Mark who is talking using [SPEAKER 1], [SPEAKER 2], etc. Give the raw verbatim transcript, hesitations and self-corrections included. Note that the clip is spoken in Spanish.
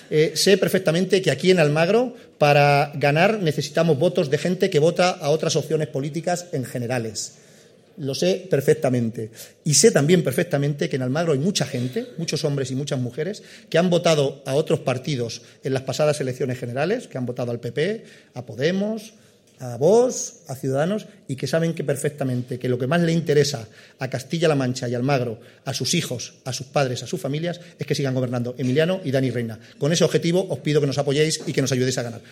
[SPEAKER 1] Eh, sé perfectamente que aquí en Almagro, para ganar, necesitamos votos de gente que vota a otras opciones políticas en generales. Lo sé perfectamente. Y sé también perfectamente que en Almagro hay mucha gente, muchos hombres y muchas mujeres, que han votado a otros partidos en las pasadas elecciones generales, que han votado al P P, a Podemos, a Vox, a Ciudadanos, y que saben que perfectamente que lo que más le interesa a Castilla-La Mancha y Almagro, a sus hijos, a sus padres, a sus familias, es que sigan gobernando Emiliano y Dani Reina. Con ese objetivo os pido que nos apoyéis y que nos ayudéis a ganar.